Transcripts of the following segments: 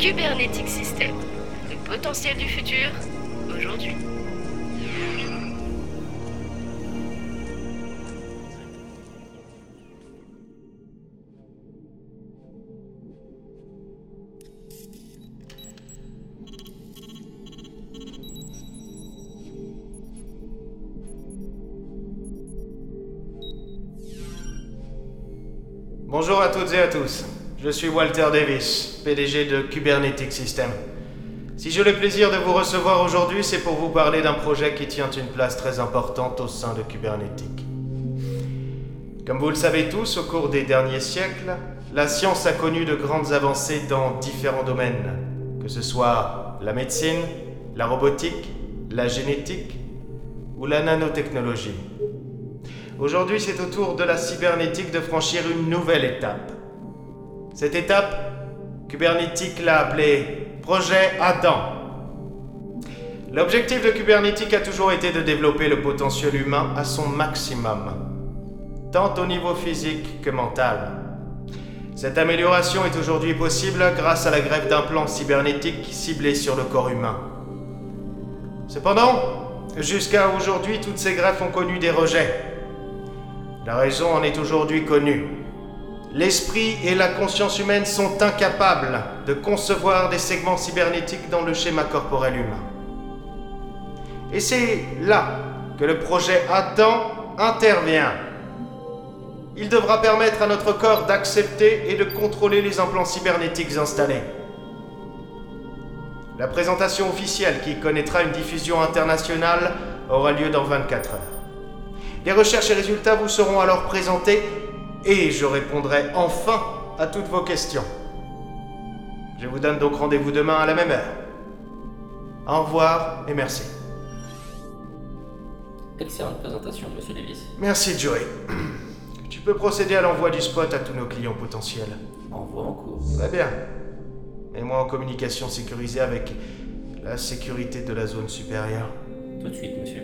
Kubernetes System, le potentiel du futur, aujourd'hui. Bonjour à toutes et à tous, je suis Walter Davis, PDG de Kubernetes System. Si j'ai le plaisir de vous recevoir aujourd'hui, c'est pour vous parler d'un projet qui tient une place très importante au sein de Kubernetes. Comme vous le savez tous, au cours des derniers siècles, la science a connu de grandes avancées dans différents domaines, que ce soit la médecine, la robotique, la génétique ou la nanotechnologie. Aujourd'hui, c'est au tour de la cybernétique de franchir une nouvelle étape. Cette étape, Kubernetes l'a appelée Projet Adam. L'objectif de Kubernetes a toujours été de développer le potentiel humain à son maximum, tant au niveau physique que mental. Cette amélioration est aujourd'hui possible grâce à la greffe d'implants cybernétiques ciblés sur le corps humain. Cependant, jusqu'à aujourd'hui, toutes ces greffes ont connu des rejets. La raison en est aujourd'hui connue. L'esprit et la conscience humaine sont incapables de concevoir des segments cybernétiques dans le schéma corporel humain. Et c'est là que le projet Adam intervient. Il devra permettre à notre corps d'accepter et de contrôler les implants cybernétiques installés. La présentation officielle, qui connaîtra une diffusion internationale, aura lieu dans 24 heures. Les recherches et résultats vous seront alors présentés et je répondrai enfin à toutes vos questions. Je vous donne donc rendez-vous demain à la même heure. Au revoir et merci. Excellente présentation, Monsieur Davis. Merci, Joey. Tu peux procéder à l'envoi du spot à tous nos clients potentiels. Envoi en cours. Très bien. Mets-moi en communication sécurisée avec la sécurité de la zone supérieure. Tout de suite, monsieur.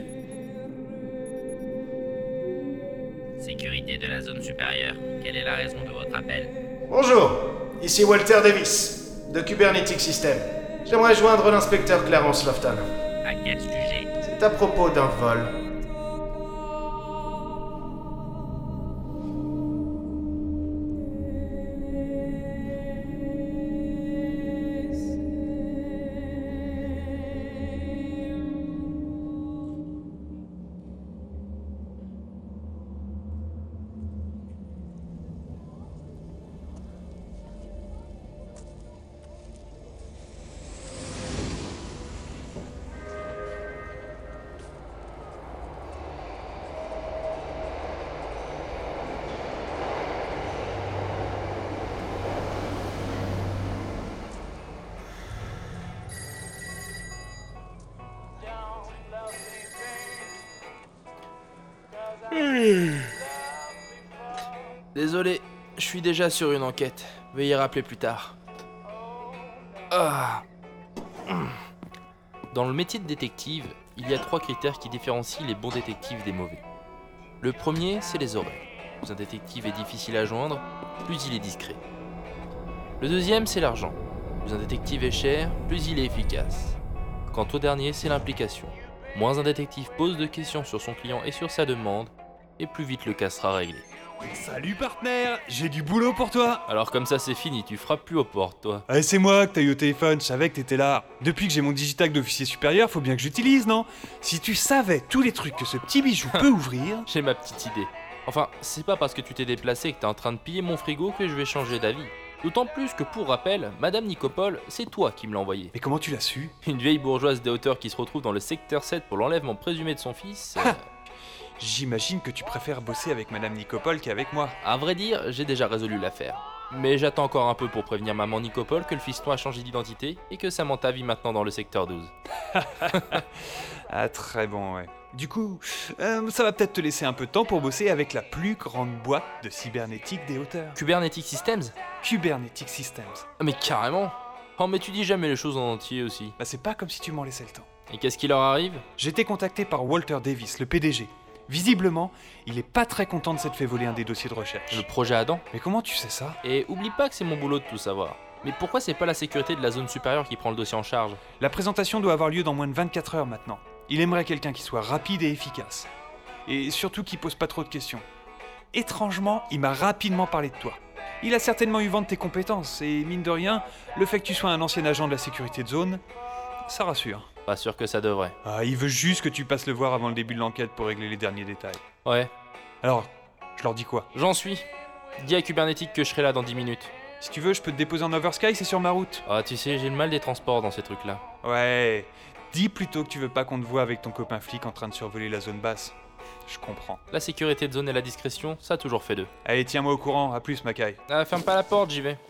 Sécurité de la zone supérieure. Quelle est la raison de votre appel? Bonjour, ici Walter Davis, de Kubernetes System. J'aimerais joindre l'inspecteur Clarence Lofton. À quel sujet? C'est à propos d'un vol. Désolé, je suis déjà sur une enquête. Veuillez rappeler plus tard. Ah. Dans le métier de détective, il y a 3 critères qui différencient les bons détectives des mauvais. Le premier, c'est les oreilles. Plus un détective est difficile à joindre, plus il est discret. Le deuxième, c'est l'argent. Plus un détective est cher, plus il est efficace. Quant au dernier, c'est l'implication. Moins un détective pose de questions sur son client et sur sa demande, et plus vite le cas sera réglé. Salut partenaire, j'ai du boulot pour toi. Alors comme ça c'est fini, tu frappes plus aux portes toi. Ah, c'est moi que t'as eu au téléphone, je savais que t'étais là. Depuis que j'ai mon digital d'officier supérieur, faut bien que j'utilise, non? Si tu savais tous les trucs que ce petit bijou peut ouvrir... J'ai ma petite idée. Enfin, c'est pas parce que tu t'es déplacé et que t'es en train de piller mon frigo que je vais changer d'avis. D'autant plus que pour rappel, Madame Nicopole, c'est toi qui me l'as envoyé. Mais comment tu l'as su? Une vieille bourgeoise des hauteurs qui se retrouve dans le secteur 7 pour l'enlèvement présumé de son fils... J'imagine que tu préfères bosser avec Madame Nicopole qu'avec moi. À vrai dire, j'ai déjà résolu l'affaire. Mais j'attends encore un peu pour prévenir maman Nicopole que le fiston a changé d'identité et que Samantha vit maintenant dans le secteur 12. Ah très bon, ouais. Du coup, ça va peut-être te laisser un peu de temps pour bosser avec la plus grande boîte de cybernétique des hauteurs. Kubernetes Systems? Kubernetes Systems. Ah, mais carrément. Oh mais tu dis jamais les choses en entier aussi. Bah c'est pas comme si tu m'en laissais le temps. Et qu'est-ce qui leur arrive? J'ai été contacté par Walter Davis, le PDG. Visiblement, il est pas très content de s'être fait voler un des dossiers de recherche. Le projet Adam? Mais comment tu sais ça? Et oublie pas que c'est mon boulot de tout savoir. Mais pourquoi c'est pas la sécurité de la zone supérieure qui prend le dossier en charge? La présentation doit avoir lieu dans moins de 24 heures maintenant. Il aimerait quelqu'un qui soit rapide et efficace. Et surtout qui pose pas trop de questions. Étrangement, il m'a rapidement parlé de toi. Il a certainement eu vent de tes compétences, et mine de rien, le fait que tu sois un ancien agent de la sécurité de zone, ça rassure. Pas sûr que ça devrait. Ah, il veut juste que tu passes le voir avant le début de l'enquête pour régler les derniers détails. Ouais, Alors, je leur dis quoi? j'en suis. Dis à Kubernetic que je serai là dans 10 minutes. Si tu veux, je peux te déposer en Oversky, c'est sur ma route. Ah, tu sais, j'ai le mal des transports dans ces trucs-là. Ouais, dis plutôt que tu veux pas qu'on te voie avec ton copain flic en train de survoler la zone basse. Je comprends. La sécurité de zone et la discrétion, ça a toujours fait d'eux. Allez, tiens-moi au courant, à plus Mackay. Ah, ferme pas la porte, j'y vais.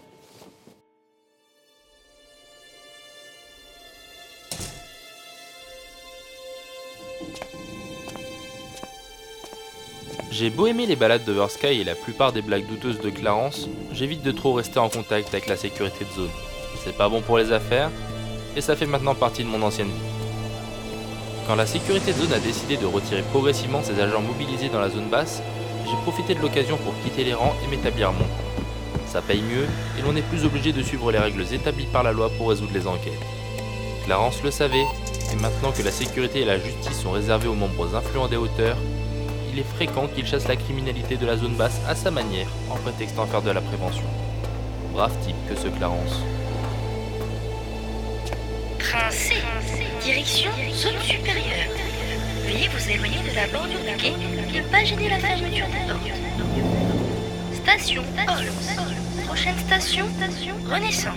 J'ai beau aimer les balades d'Oversky et la plupart des blagues douteuses de Clarence, j'évite de trop rester en contact avec la sécurité de zone. C'est pas bon pour les affaires, et ça fait maintenant partie de mon ancienne vie. Quand la sécurité de zone a décidé de retirer progressivement ses agents mobilisés dans la zone basse, j'ai profité de l'occasion pour quitter les rangs et m'établir à mon compte. Ça paye mieux, et l'on n'est plus obligé de suivre les règles établies par la loi pour résoudre les enquêtes. Clarence le savait, et maintenant que la sécurité et la justice sont réservées aux membres influents des hauteurs, il est fréquent qu'il chasse la criminalité de la zone basse à sa manière, en prétextant faire de la prévention. Brave type que ce Clarence. Train C, direction zone supérieure. Veuillez vous éloigner de la bordure du quai et ne pas gêner la fermeture des portes. Station Holmes. Prochaine station, Renaissance.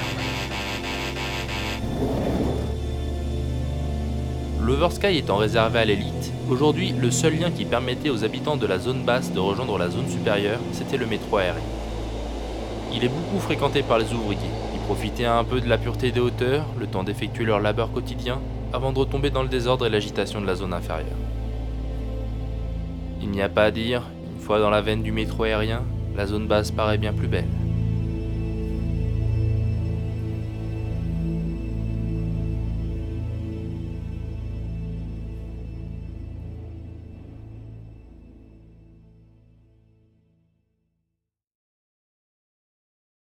L'Oversky étant réservé à l'élite, aujourd'hui le seul lien qui permettait aux habitants de la zone basse de rejoindre la zone supérieure, c'était le métro aérien. Il est beaucoup fréquenté par les ouvriers, qui profitaient un peu de la pureté des hauteurs, le temps d'effectuer leur labeur quotidien, avant de retomber dans le désordre et l'agitation de la zone inférieure. Il n'y a pas à dire, une fois dans la veine du métro aérien, la zone basse paraît bien plus belle.